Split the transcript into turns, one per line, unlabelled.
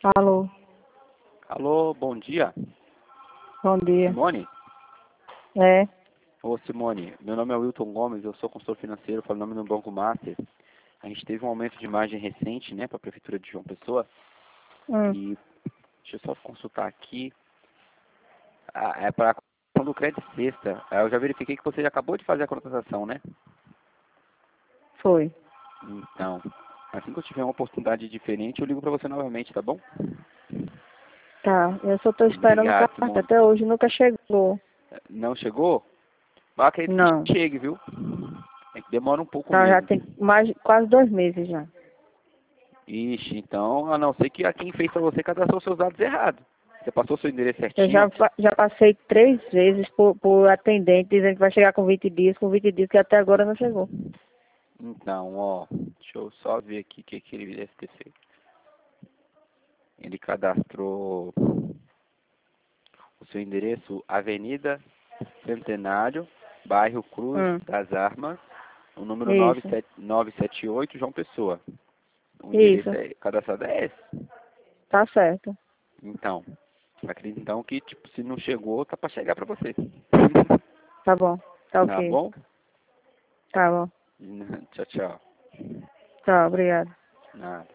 Alô,
Alô, bom dia.
bom dia.
Simone?
É,
Ô, Simone, meu nome é Wilton Gomes, eu sou consultor financeiro, falo em nome do Banco Master. A gente teve um aumento de margem recente, né, para a Prefeitura de João Pessoa.
hum,
E deixa eu só consultar aqui. É para a questão do crédito sexta. Eu já verifiquei que você já acabou de fazer a contratação, né?
foi.
Então, assim que eu tiver uma oportunidade diferente, eu ligo para você novamente, tá bom?
Tá, eu só tô esperando o
Obrigado,
cartão.
Simone.
Até hoje nunca chegou.
Não chegou? Eu acredito
Não.
que chegue, viu? É que demora um pouco
Tá, já
mesmo.
tem quase 2 meses já.
Ixi, então, a não ser que a quem fez pra você cadastrou seus dados errados. Você passou seu endereço
Eu
certinho?
já passei 3 vezes por atendente dizendo que vai chegar com 20 dias, que até agora não chegou.
Então, ó, deixa eu só ver aqui o que ele deve ter feito. Ele cadastrou o seu endereço Avenida Centenário, bairro Cruz
Hum,
das Armas, o número
isso,
978, João Pessoa. O endereço
isso,
cadastrado é esse.
tá certo.
Então, acredito então que, tipo, se não chegou, tá pra chegar pra você.
Tá bom, tá
Tá
ok.
bom?
Tá bom.
Tchau, tchau.
Tá, obrigado.
Nada.